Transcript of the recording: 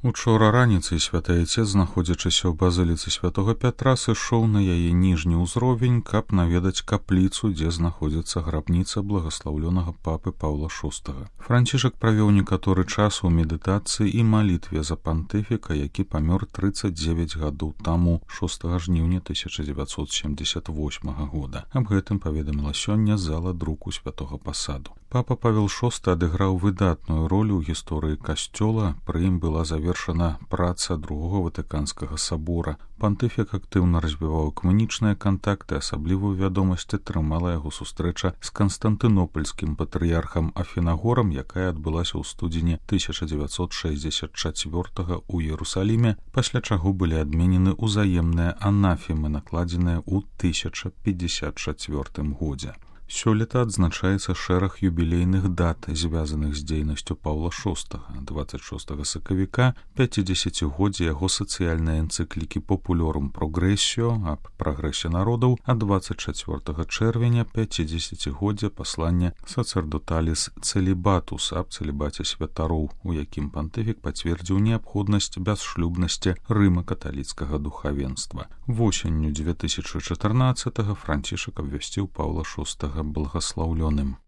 Учора раніцай святы айцец, знаходзячыся ў базыліцы святого Пятра, сышоў на яе ніжні ўзровень, каб наведаць капліцу, дзе знаходзіцца грабніца благаслаўлёнага папы Паўла VI. Францішак правёў некаторы час у медытацыі і малітве за пантыфіка, які памёр 39 гадоў таму, 6 жніўня 1978 года. Аб гэтым паведаміла сёння зала друку святого пасаду. Папа Павел VI адыграў выдатную ролю ў гісторыі касцёла, пры ім была завершана праца другого Ватыканскага сабора. Пантыфік актыўна развіваў экумэнічныя кантакты, асаблівую вядомасць атрымала яго сустрэча з канстантынопольскім патрыярхам Афінагорам, якая адбылася ў студзені 1964 ў Іерусаліме, пасля чаго былі адменены ўзаемныя анафемы, накладзеныя ў 1054 годзе. Сёлета адзначаецца шэраг юбілейных дат, звязаных з дзейнасцю Паўла VI. 26 сакавіка 50годдзе яго сацыяльнай энцыклікі «Популёрум прогрэссіо» аб прагрэсе народаў, а 24 чэрвеня 50годдзе паслання «Сацердоталіс целібатус» аб цэлібаце святароў, у якім пантыфік пацвердзіў неабходнасць бязшлюбнасці рыма-каталіцкага духавенства. Восенню 2014 Францішак абвясціў Паўла VI благаслаўлёным.